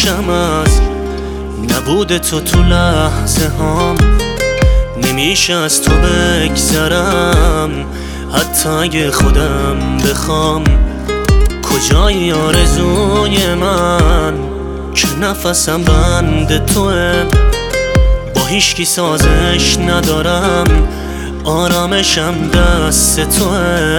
میشم از نبود تو لحظه هام. نمیشه از تو بگذرم حتی اگه خودم بخوام. کجای آرزوی من که نفسم بند توه. با هیچکی سازش ندارم آرامشم دست توه.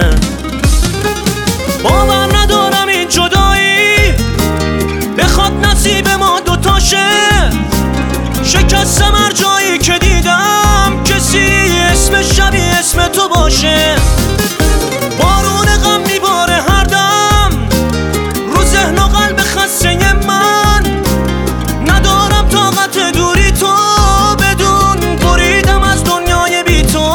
باور ندارم این جدایی بخواد نصیب ما دوتاشه. شکستم هر جایی که دیدم کسی اسم شبیه اسم تو باشه. بارون غم میباره هر دم رو ذهن و قلب خسته من. ندارم طاقت دوری تو بدون بریدم از دنیای بی تو.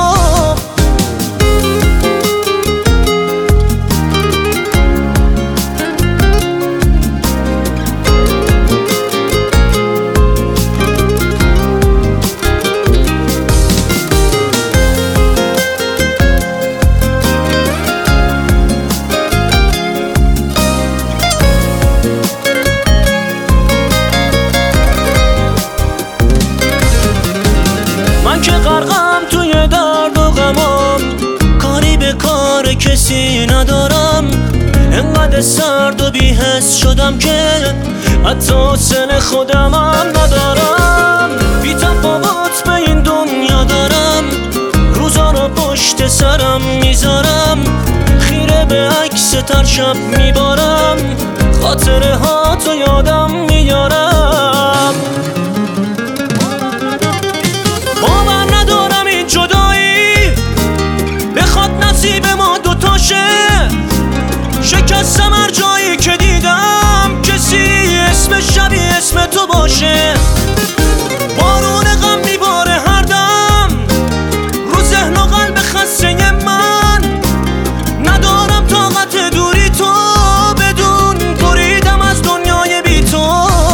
من که غرقم توی درد و غمام، کاری به کار کسی ندارم. انقدر سرد و بی‌حس شدم که حتی حوصله خودمم ندارم. بی تفاوت به این دنیا دارم، روزا رو پشت سرم میذارم. خیره به عکس تر شب میبارم، خاطره ها تو یادم میارم. باور ندارم این جدایی بخواد نصیب ما دوتاشه. شکستم هر جایی که دیدم کسی اسم شبیه اسم تو باشه. بارون غم میباره هر دم رو ذهن و قلب خسته من. ندارم طاقت دوری تو بدون بریدم از دنیای بی تو.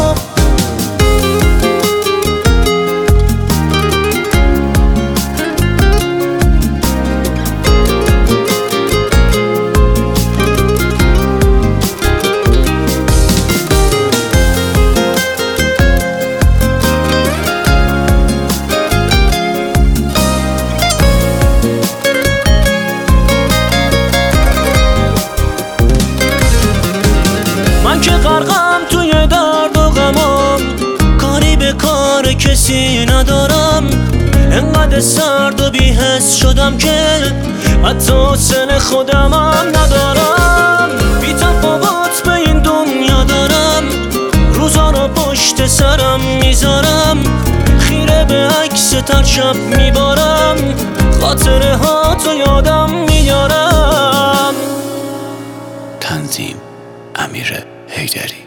من که غرقم توی درد و غمام، کاری به کار کسی ندارم. انقدر سرد و بی‌حس شدم که حتی حوصله خودمم ندارم. بی تفاوت به این دنیا دارم، روزا رو پشت سرم میذارم. خیره به عکس تر شب میبارم، خاطره ها تو یادم میارم. تنظیم امیر حیدری.